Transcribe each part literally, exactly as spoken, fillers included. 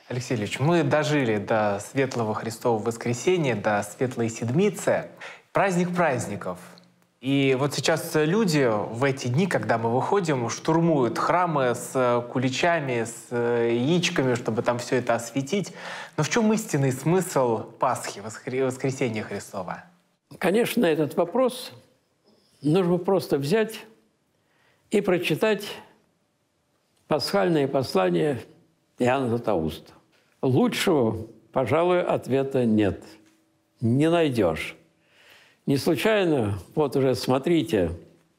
Алексей Ильич, мы дожили до Светлого Христового Воскресения, до Светлой Седмицы. Праздник праздников. И вот сейчас люди в эти дни, когда мы выходим, штурмуют храмы с куличами, с яичками, чтобы там все это осветить. Но в чем истинный смысл Пасхи, Воскресения Христова? Конечно, на этот вопрос нужно просто взять и прочитать пасхальное послание Иоанна Златоуста. Лучшего, пожалуй, ответа нет. Не найдешь. Не случайно, вот уже смотрите,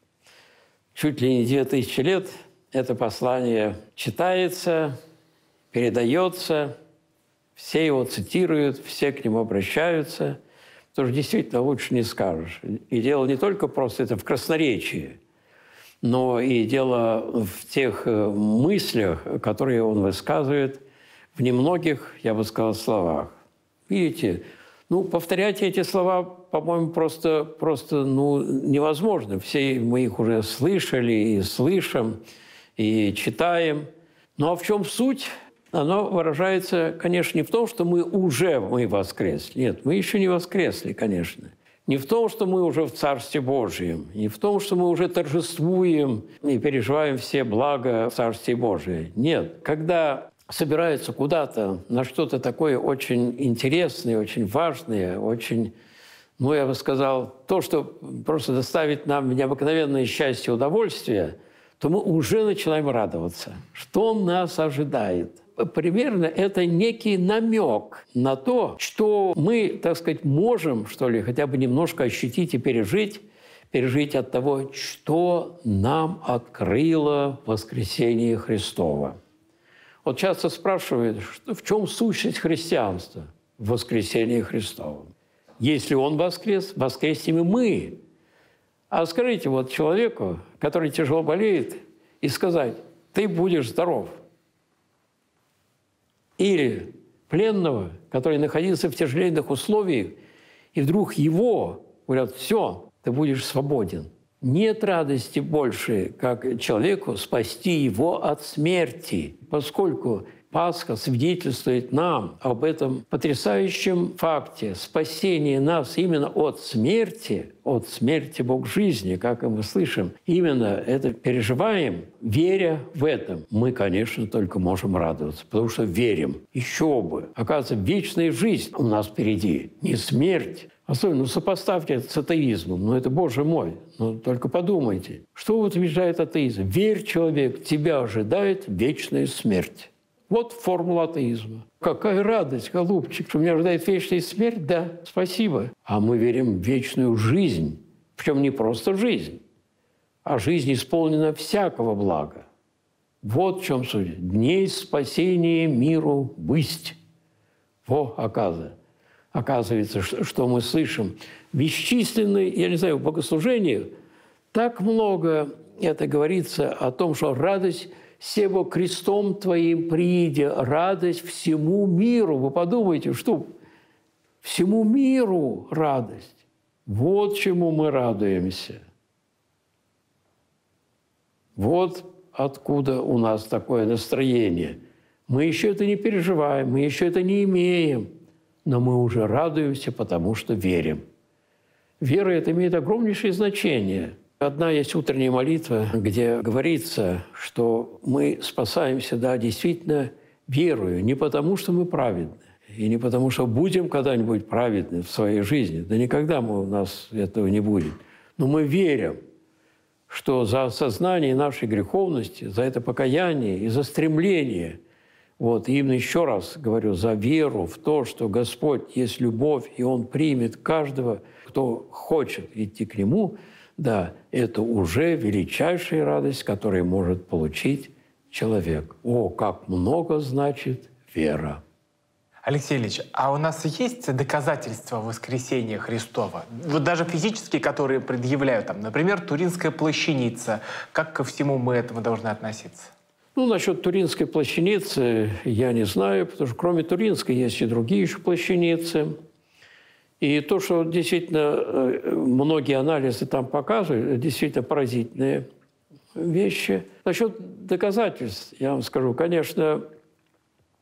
чуть ли не две тысячи лет это послание читается, передается, все его цитируют, все к нему обращаются, потому что действительно лучше не скажешь. И дело не только просто это в красноречии, но и дело в тех мыслях, которые он высказывает в немногих, я бы сказал, словах. Видите, ну, повторять эти слова, по-моему, просто, просто ну, невозможно. Все мы их уже слышали и слышим, и читаем. Ну, а в чем суть? Оно выражается, конечно, не в том, что мы уже мы воскресли. Нет, мы еще не воскресли, конечно. Не в том, что мы уже в Царстве Божьем, не в том, что мы уже торжествуем и переживаем все блага Царствия Божия. Нет, когда собираются куда-то на что-то такое очень интересное, очень важное, очень, ну, я бы сказал, то, что просто доставит нам необыкновенное счастье и удовольствие, то мы уже начинаем радоваться. Что нас ожидает? Примерно это некий намек на то, что мы, так сказать, можем, что ли, хотя бы немножко ощутить и пережить, пережить от того, что нам открыло воскресение Христово. Вот часто спрашивают, что, в чем сущность христианства в воскресении Христовом? Если Он воскрес, воскреснем и мы. А скажите вот человеку, который тяжело болеет, и сказать: ты будешь здоров. Или пленного, который находился в тяжеленных условиях, и вдруг его говорят: все, ты будешь свободен. Нет радости больше, как человеку спасти его от смерти, поскольку Пасха свидетельствует нам об этом потрясающем факте спасения нас именно от смерти, от смерти Бог жизни, как и мы слышим. Именно это переживаем, веря в это. Мы, конечно, только можем радоваться, потому что верим. Еще бы. Оказывается, вечная жизнь у нас впереди, не смерть. Особенно, ну, сопоставьте это с атеизмом. Ну, это, Боже мой, ну, только подумайте. Что утверждает атеизм? Верь, человек, тебя ожидает вечная смерть. Вот формула атеизма. Какая радость, голубчик, что меня ожидает вечная смерть? Да, спасибо. А мы верим в вечную жизнь. Причем не просто жизнь, а жизнь исполнена всякого блага. Вот в чем суть. Дней спасения миру бысть. Во, оказывается. Оказывается, что мы слышим бесчисленные, я не знаю, в богослужениях так много это говорится о том, что радость сего крестом Твоим прииде, радость всему миру. Вы подумайте, что всему миру радость. Вот чему мы радуемся. Вот откуда у нас такое настроение. Мы еще это не переживаем, мы еще это не имеем. Но мы уже радуемся, потому что верим. Вера – это имеет огромнейшее значение. Одна есть утренняя молитва, где говорится, что мы спасаемся, да, действительно, верою. Не потому, что мы праведны, и не потому, что будем когда-нибудь праведны в своей жизни. Да никогда мы, у нас этого не будет. Но мы верим, что за осознание нашей греховности, за это покаяние и за стремление – вот, и именно еще раз говорю, за веру в то, что Господь есть любовь, и Он примет каждого, кто хочет идти к Нему, да, это уже величайшая радость, которую может получить человек. О, как много значит вера! Алексей Ильич, а у нас есть доказательства воскресения Христова? Вот даже физические, которые предъявляют, там, например, Туринская плащаница. Как ко всему мы этому должны относиться? Ну, насчет Туринской плащаницы я не знаю, потому что кроме Туринской есть и другие еще плащаницы. И то, что действительно многие анализы там показывают, действительно поразительные вещи. Насчет доказательств, я вам скажу, конечно,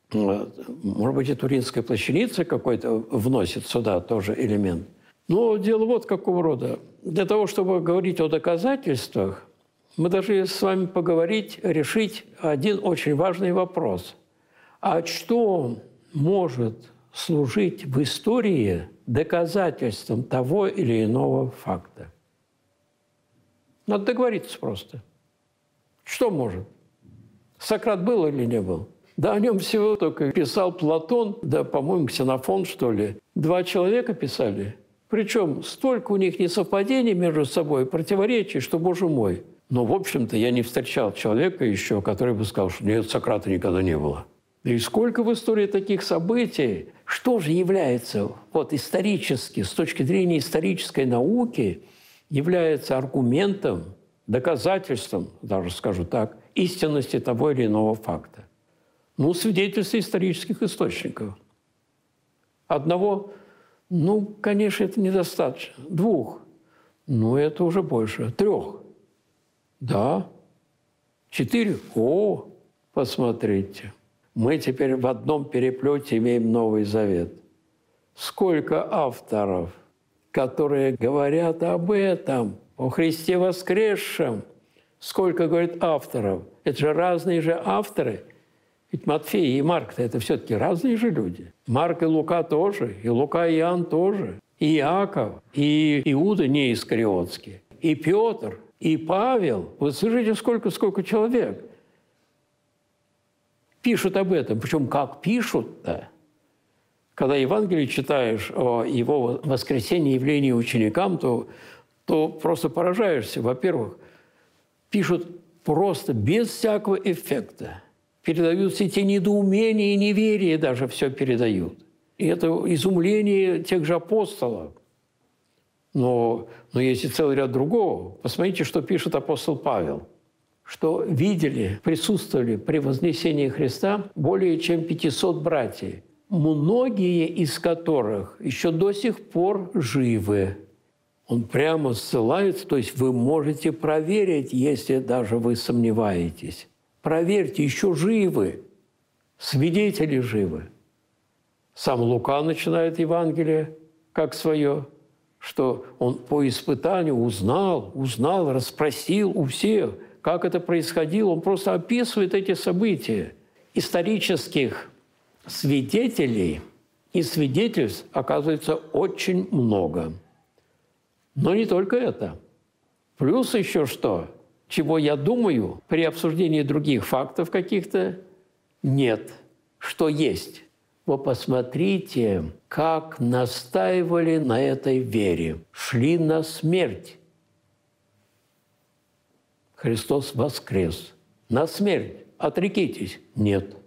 Может быть, и Туринская плащаница какой-то вносит сюда тоже элемент. Но дело вот какого рода. Для того, чтобы говорить о доказательствах, мы должны с вами поговорить, решить один очень важный вопрос. А что может служить в истории доказательством того или иного факта? Надо договориться просто. Что может? Сократ был или не был? Да о нем всего только писал Платон, да, по-моему, Ксенофон, что ли. Два человека писали. Причем столько у них несовпадений между собой, противоречий, что, боже мой. Но, в общем-то, я не встречал человека еще, который бы сказал, что нет, Сократа никогда не было. И сколько в истории таких событий, что же является вот исторически, с точки зрения исторической науки, является аргументом, доказательством, даже скажу так, истинности того или иного факта. Ну, свидетельства исторических источников. Одного, ну, конечно, это недостаточно. Двух, ну, это уже больше. Трех, да. Четыре, о, посмотрите. Мы теперь в одном переплете имеем Новый Завет. Сколько авторов, которые говорят об этом, о Христе воскресшем. Сколько, говорит, авторов. Это же разные же авторы. Ведь Матфей и Марк-то это все-таки разные же люди. Марк и Лука тоже, и Лука и Иоанн тоже, и Иаков, и Иуда не Искариотский, и Петр, и Павел. Вы слышите, сколько, сколько человек пишут об этом. Причем как пишут-то? Когда Евангелие читаешь о его воскресении, явлении ученикам, то, то просто поражаешься. Во-первых, пишут просто без всякого эффекта. Передают все те недоумения и неверия, даже все передают. И это изумление тех же апостолов. Но, но есть и целый ряд другого. Посмотрите, что пишет апостол Павел. Что видели, присутствовали при вознесении Христа более чем пятьсот братьев, многие из которых еще до сих пор живы. Он прямо ссылается, то есть вы можете проверить, если даже вы сомневаетесь. Проверьте, еще живы, свидетели живы. Сам Лука начинает Евангелие как свое, что он по испытанию узнал, узнал, расспросил у всех, как это происходило. Он просто описывает эти события. Исторических свидетелей и свидетельств оказывается очень много. Но не только это. Плюс еще что? Чего, я думаю, при обсуждении других фактов каких-то нет. Что есть? Вы посмотрите, как настаивали на этой вере. Шли на смерть. Христос воскрес. На смерть. Отрекитесь. Нет.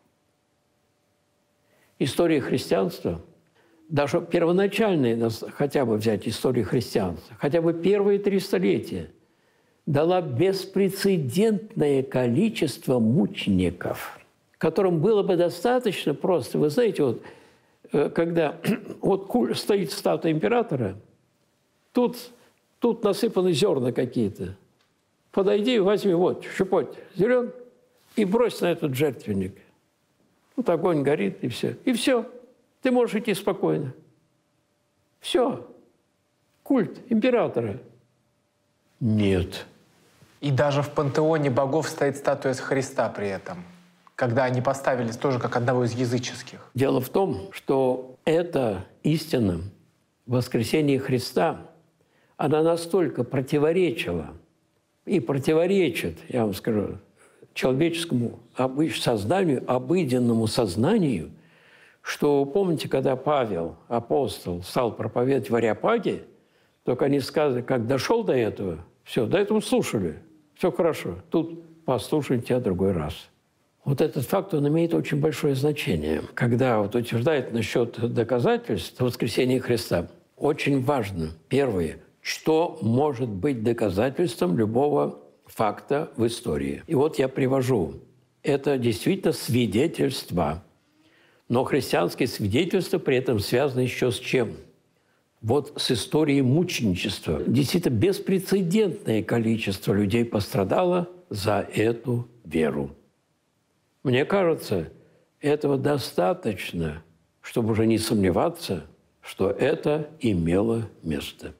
История христианства, даже первоначальная, хотя бы взять историю христианства, хотя бы первые три столетия, дала беспрецедентное количество мучеников, которым было бы достаточно просто. Вы знаете, вот, когда вот стоит статуя императора, тут, тут насыпаны зерна какие-то. Подойди, возьми, вот, щепоть зерен и брось на этот жертвенник. Вот огонь горит, и все. И все. Ты можешь идти спокойно. Все. Культ императора. Нет. И даже в пантеоне богов стоит статуя Христа при этом, когда они поставили тоже как одного из языческих. Дело в том, что эта истина воскресения Христа, она настолько противоречила и противоречит, я вам скажу, человеческому сознанию, обыденному сознанию, что, помните, когда Павел, апостол, стал проповедовать в Ареопаге, только они сказали, как дошел до этого, все, до этого слушали, все хорошо, тут послушайте тебя другой раз. Вот этот факт, он имеет очень большое значение. Когда вот утверждает насчет доказательств воскресения Христа, очень важно, первое, что может быть доказательством любого факта в истории. И вот я привожу. Это действительно свидетельства. Но христианские свидетельства при этом связаны еще с чем? Вот с историей мученичества. Действительно, беспрецедентное количество людей пострадало за эту веру. Мне кажется, Этого достаточно, чтобы уже не сомневаться, что это имело место.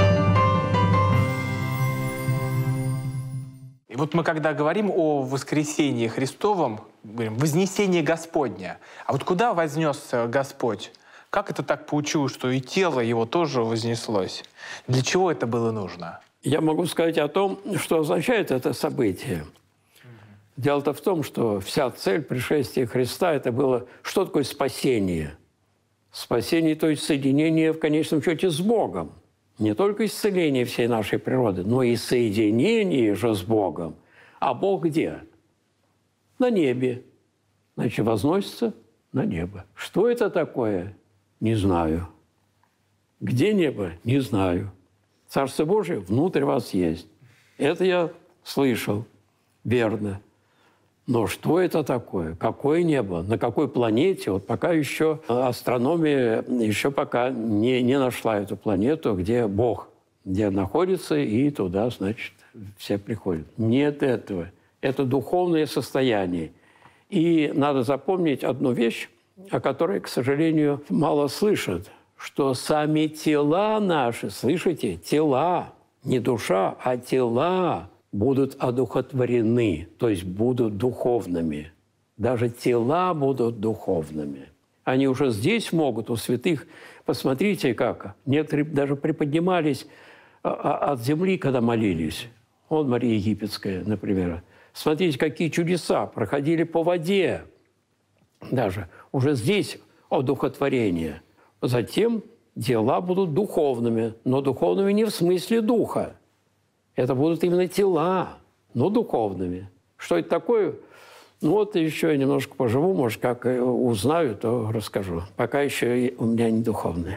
И вот мы когда говорим о воскресении Христовом, говорим «вознесение Господня». А вот куда вознесся Господь? Как это так получилось, что и тело его тоже вознеслось? Для чего это было нужно? Я могу сказать о том, что означает это событие. Дело-то в том, что вся цель пришествия Христа – это было, что такое спасение? Спасение, то есть соединение в конечном счете с Богом. Не только исцеление всей нашей природы, но и соединение же с Богом. А Бог где? На небе. Значит, возносится на небо. Что это такое? Не знаю. Где небо? Не знаю. Царство Божие внутрь вас есть. Это я слышал. Верно. Но что это такое? Какое небо? На какой планете? Вот пока еще астрономия еще пока не, не нашла эту планету, где Бог, где находится, и туда, значит, все приходят. Нет этого. Это духовное состояние. И надо запомнить одну вещь, о которой, к сожалению, мало слышат, что сами тела наши, слышите, тела, не душа, а тела, будут одухотворены, то есть будут духовными. Даже тела будут духовными. Они уже здесь могут, у святых, посмотрите как, некоторые даже приподнимались от земли, когда молились. Вот Мария Египетская, например. Смотрите, какие чудеса проходили по воде. Даже уже здесь одухотворение. Затем дела будут духовными, но духовными не в смысле духа. Это будут именно тела, но духовными. Что это такое? Ну вот еще я немножко поживу, может, как узнаю, то расскажу. Пока еще у меня не духовное.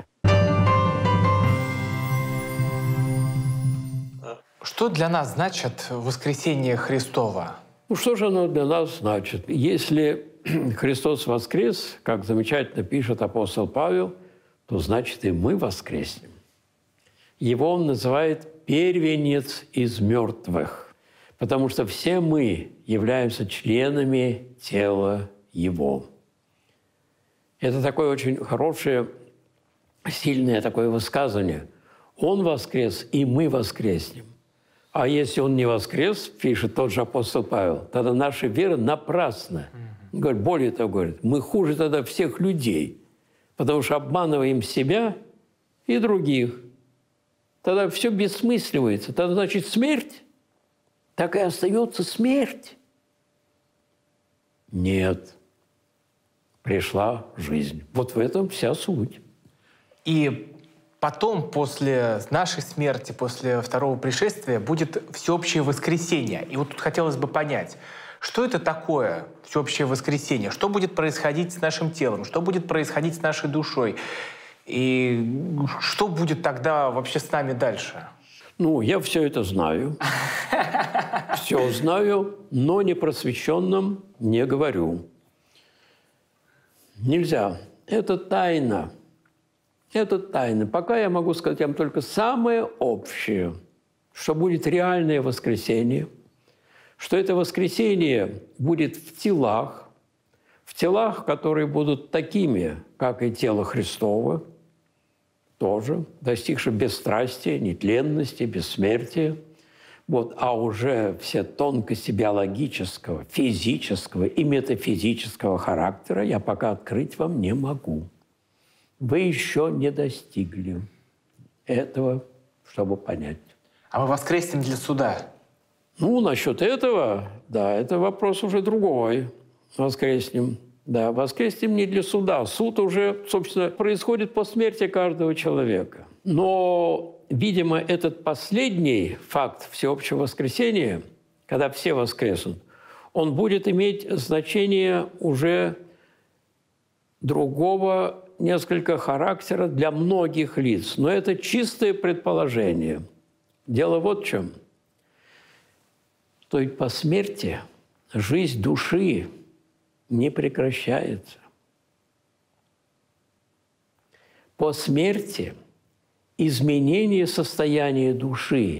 Что для нас значит воскресение Христова? Ну что же оно для нас значит? Если Христос воскрес, как замечательно пишет апостол Павел, то значит и мы воскреснем. Его он называет первенец из мертвых, потому что все мы являемся членами тела Его. Это такое очень хорошее, сильное такое высказывание. Он воскрес, и мы воскреснем. А если он не воскрес, пишет тот же апостол Павел, тогда наша вера напрасна. Он говорит, более того, говорит, мы хуже тогда всех людей, потому что обманываем себя и других. Тогда все бессмысливается. Тогда, значит, смерть, так и остается смерть. Нет. Пришла жизнь. Вот в этом вся суть. И потом, после нашей смерти, после второго пришествия, будет всеобщее воскресение. И вот тут хотелось бы понять, что это такое всеобщее воскресение? Что будет происходить с нашим телом? Что будет происходить с нашей душой? И что будет тогда вообще с нами дальше? Ну, я все это знаю. Все знаю, но непросвещенным не говорю. Нельзя. Это тайна. Это тайна. Пока я могу сказать вам только самое общее, что будет реальное воскресение, что это воскресение будет в телах, в телах, которые будут такими, как и тело Христово, тоже, достигши бесстрастия, нетленности, бессмертия. Вот. А уже все тонкости биологического, физического и метафизического характера я пока открыть вам не могу. Вы еще не достигли этого, чтобы понять. А мы воскреснем для суда? Ну, насчет этого, да, это вопрос уже другой. Воскреснем. Да, воскреснем не для суда. Суд уже, собственно, происходит по смерти каждого человека. Но, видимо, этот последний факт всеобщего воскресения, когда все воскреснут, он будет иметь значение уже другого несколько характера для многих лиц. Но это чистое предположение. Дело вот в чем. То есть по смерти жизнь души не прекращается. По смерти изменения состояния души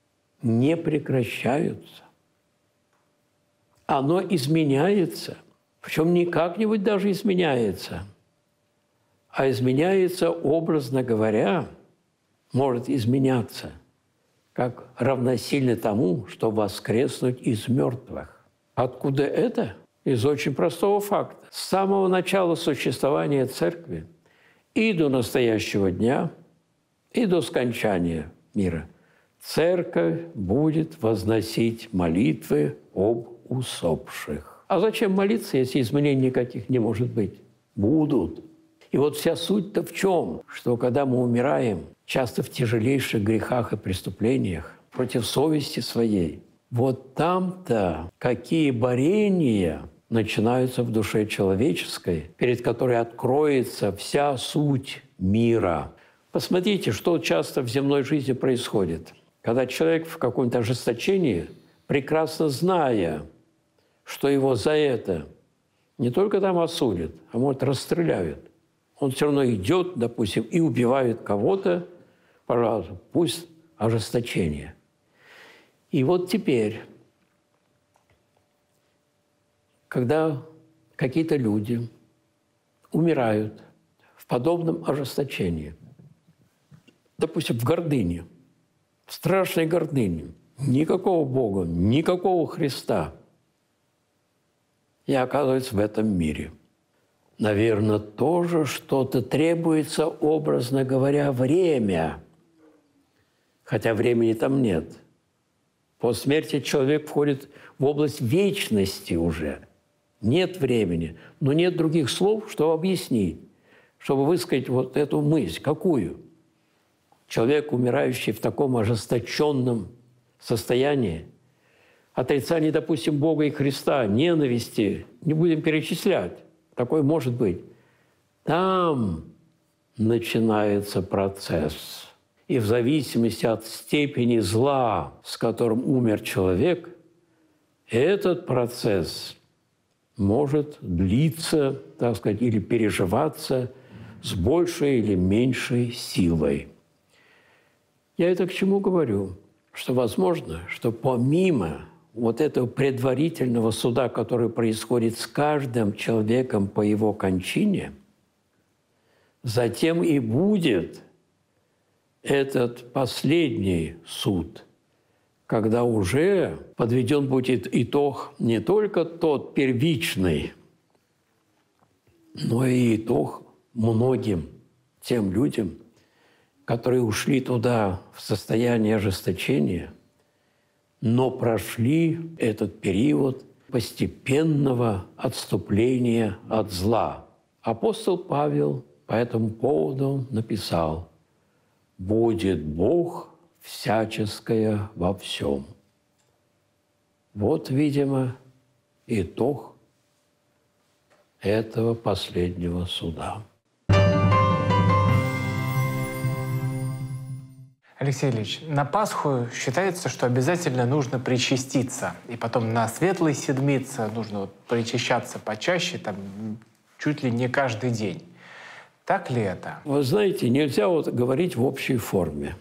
не прекращаются. Оно изменяется. Причем не как-нибудь даже изменяется, а изменяется, образно говоря, может изменяться, как равносильно тому, что воскреснуть из мертвых. Откуда это? Из очень простого факта. С самого начала существования Церкви и до настоящего дня, и до скончания мира Церковь будет возносить молитвы об усопших. А зачем молиться, если изменений никаких не может быть? Будут. И вот вся суть-то в чем? Что когда мы умираем, часто в тяжелейших грехах и преступлениях, против совести своей, вот там-то какие борения начинаются в душе человеческой, перед которой откроется вся суть мира. Посмотрите, что часто в земной жизни происходит. Когда человек в каком-то ожесточении, прекрасно зная, что его за это не только там осудят, а может расстреляют, он все равно идет, допустим, и убивает кого-то, пожалуйста, пусть ожесточение. И вот теперь, когда какие-то люди умирают в подобном ожесточении, допустим, в гордыне, в страшной гордыне, никакого Бога, никакого Христа, и оказывается в этом мире. Наверное, тоже что-то требуется, образно говоря, время. Хотя времени там нет. По смерти человек входит в область вечности уже. Нет времени, но нет других слов, чтобы объяснить, чтобы высказать вот эту мысль. Какую? Человек, умирающий в таком ожесточенном состоянии, отрицание, допустим, Бога и Христа, ненависти, не будем перечислять, такое может быть. Там начинается процесс. И в зависимости от степени зла, с которым умер человек, этот процесс может длиться, так сказать, или переживаться с большей или меньшей силой. Я это к чему говорю? Что возможно, что помимо вот этого предварительного суда, который происходит с каждым человеком по его кончине, затем и будет этот последний суд, когда уже подведен будет итог не только тот первичный, но и итог многим тем людям, которые ушли туда в состоянии ожесточения, но прошли этот период постепенного отступления от зла. Апостол Павел по этому поводу написал: «Будет Бог всяческое во всем». Вот, видимо, итог этого последнего суда. Алексей Ильич, на Пасху считается, что обязательно нужно причаститься. И потом на Светлой Седмице нужно вот причащаться почаще, там, чуть ли не каждый день. Так ли это? Вы знаете, нельзя вот говорить в общей форме.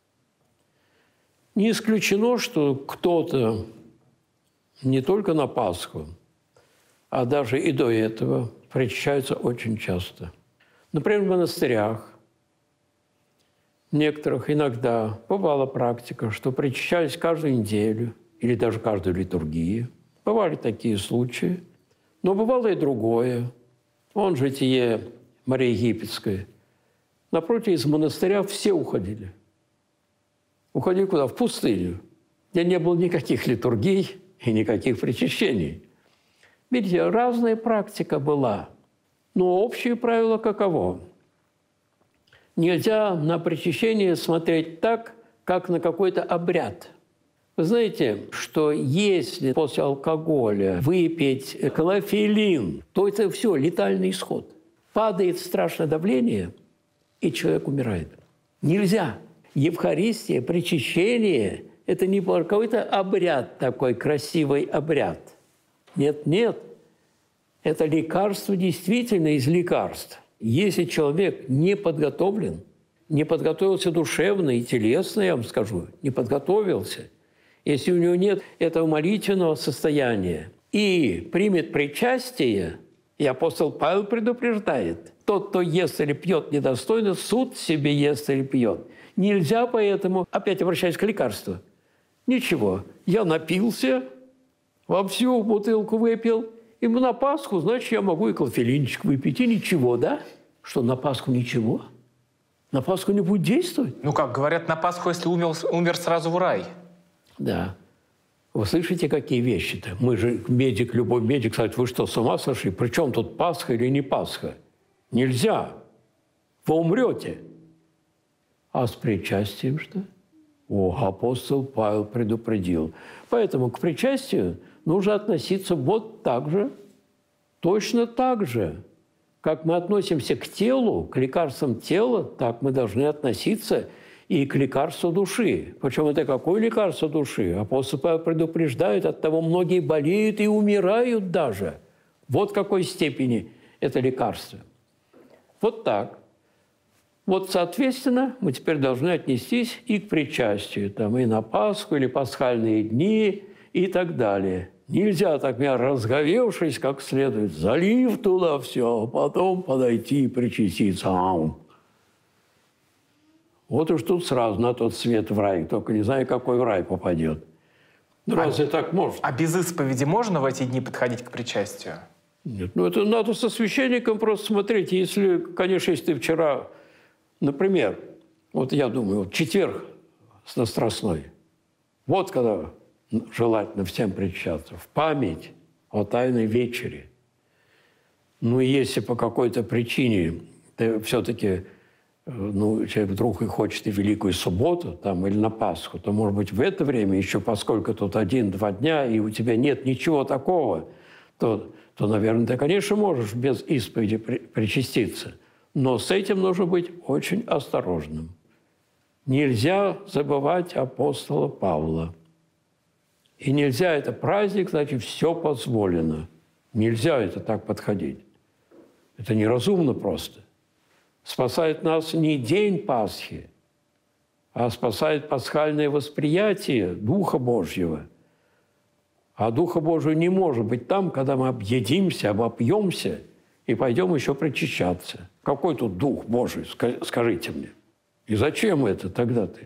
Не исключено, что кто-то не только на Пасху, а даже и до этого причащаются очень часто. Например, в монастырях некоторых иногда бывала практика, что причащались каждую неделю или даже каждую литургию. Бывали такие случаи. Но бывало и другое. Вон житие Марии Египетской. Напротив, из монастыря все уходили. Уходили куда? В пустыню, где не было никаких литургий и никаких причащений. Видите, разная практика была. Но общее правило каково? Нельзя на причащение смотреть так, как на какой-то обряд. Вы знаете, что если после алкоголя выпить клофелин, то это все, летальный исход. Падает страшное давление, и человек умирает. Нельзя. Евхаристия, причащение – это не какой-то обряд такой, красивый обряд. Нет, нет. Это лекарство действительно из лекарств. Если человек не подготовлен, не подготовился душевно и телесно, я вам скажу, не подготовился, если у него нет этого молитвенного состояния, и примет причастие, и апостол Павел предупреждает, тот, кто ест или пьет недостойно, суд себе ест или пьет. Нельзя поэтому, опять обращаясь к лекарству, ничего, я напился, во всю бутылку выпил, и на Пасху, значит, я могу и клофелинчик выпить, и ничего, да? Что, на Пасху ничего? На Пасху не будет действовать? Ну как, говорят, на Пасху, если умер, умер сразу в рай. Да. Вы слышите, какие вещи-то? Мы же, медик, любой медик, кстати, вы что, с ума сошли? При чем тут Пасха или не Пасха? Нельзя. Вы умрете. А с причастием что? О, апостол Павел предупредил. Поэтому к причастию нужно относиться вот так же, точно так же. Как мы относимся к телу, к лекарствам тела, так мы должны относиться и к лекарству души. Причем это какое лекарство души? Апостол Павел предупреждает, от того многие болеют и умирают даже. Вот в какой степени это лекарство. Вот так. Вот, соответственно, мы теперь должны отнестись и к причастию, там, и на Пасху, или пасхальные дни, и так далее. Нельзя так меня, разговевшись как следует, залив туда все, а потом подойти и причаститься. Вот уж тут сразу на тот свет в рай, только не знаю, какой в рай попадет. Ну, разве а, так можно? А без исповеди можно в эти дни подходить к причастию? Нет, ну это надо со священником просто смотреть. Если, конечно, если ты вчера, например, вот я думаю, вот четверг на Страстной, вот когда желательно всем причащаться, в память о Тайной вечере. Ну, если по какой-то причине ты все-таки, ну, человек вдруг и хочет и Великую Субботу, там, или на Пасху, то, может быть, в это время, еще поскольку тут один-два дня, и у тебя нет ничего такого, то, то, наверное, ты, конечно, можешь без исповеди при, причаститься. Но с этим нужно быть очень осторожным. Нельзя забывать апостола Павла. И нельзя, это праздник, значит, все позволено. Нельзя это так подходить. Это неразумно просто. Спасает нас не день Пасхи, а спасает пасхальное восприятие Духа Божьего. А Духа Божьего не может быть там, когда мы объедимся, обопьемся и пойдем еще причащаться. Какой тут Дух Божий, скажите мне? И зачем это тогда ты?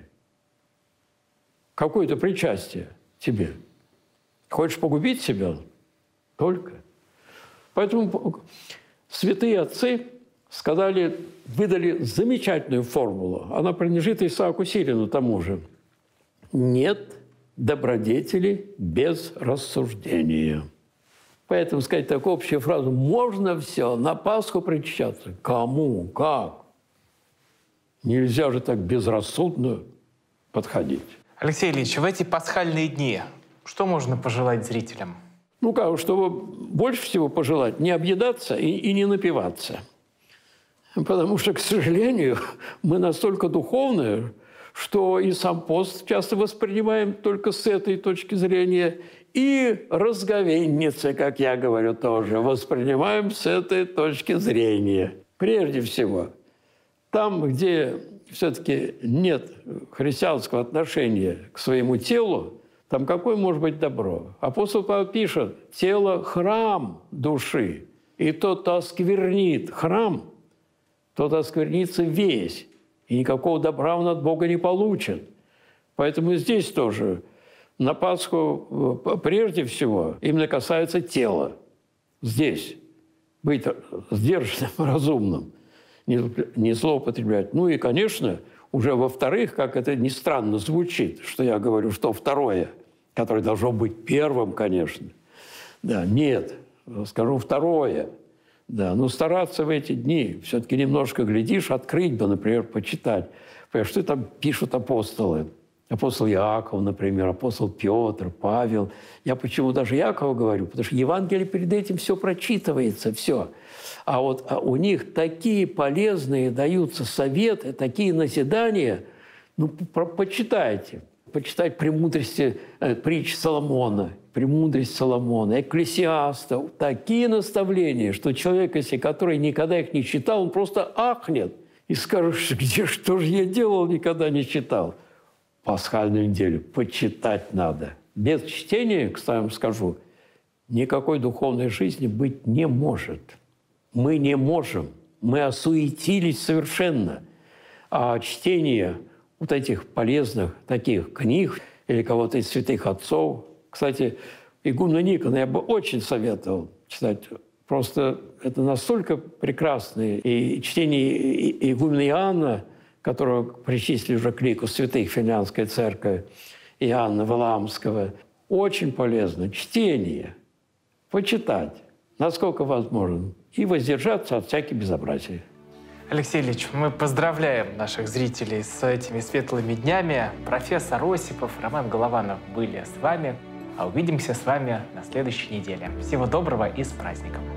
Какое-то причастие тебе. Хочешь погубить себя? Только. Поэтому святые отцы сказали, выдали замечательную формулу. Она принадлежит Исааку Сирину тому же. Нет добродетели без рассуждения. Поэтому сказать такую общую фразу: можно все, на Пасху причащаться. Кому? Как? Нельзя же так безрассудно подходить. Алексей Ильич, в эти пасхальные дни что можно пожелать зрителям? Ну как, чтобы больше всего пожелать не объедаться и, и не напиваться. Потому что, к сожалению, мы настолько духовные, что и сам пост часто воспринимаем только с этой точки зрения, и разговенницы, как я говорю, тоже воспринимаем с этой точки зрения. Прежде всего, там, где все-таки нет христианского отношения к своему телу, там какое может быть добро? Апостол Павел пишет: тело – храм души, и тот, кто осквернит храм, тот осквернится весь, и никакого добра он от Бога не получит. Поэтому здесь тоже на Пасху прежде всего именно касается тела. Здесь быть сдержанным, разумным, не злоупотреблять. Ну и, конечно, уже во-вторых, как это ни странно звучит, что я говорю, что второе, которое должно быть первым, конечно. Да, нет, скажу второе. Да, но стараться в эти дни, все-таки немножко глядишь, открыть бы, например, почитать. Понимаешь, что там пишут апостолы? Апостол Иаков, например, апостол Петр, Павел. Я почему даже Иакова говорю? Потому что Евангелие перед этим все прочитывается, все. А вот а у них такие полезные даются советы, такие назидания. Ну, про, почитайте. Почитать «Премудрости» э, притч Соломона, «Премудрость Соломона», «Экклесиаста». Такие наставления, что человек, если который никогда их не читал, он просто ахнет и скажет: где, что же я делал, никогда не читал. Пасхальную неделю почитать надо. Без чтения, кстати, скажу, никакой духовной жизни быть не может. Мы не можем. Мы осуетились совершенно. А чтение вот этих полезных таких книг или кого-то из святых отцов, кстати, игумна Никона я бы очень советовал читать. Просто это настолько прекрасное. И чтение игумена Иоанна, которого причислили уже к лику святых Финляндской церкви, Иоанна Валаамского, очень полезно. Чтение, почитать, насколько возможно, и воздержаться от всяких безобразий. Алексей Ильич, мы поздравляем наших зрителей с этими светлыми днями. Профессор Осипов, Роман Голованов были с вами. А увидимся с вами на следующей неделе. Всего доброго и с праздником!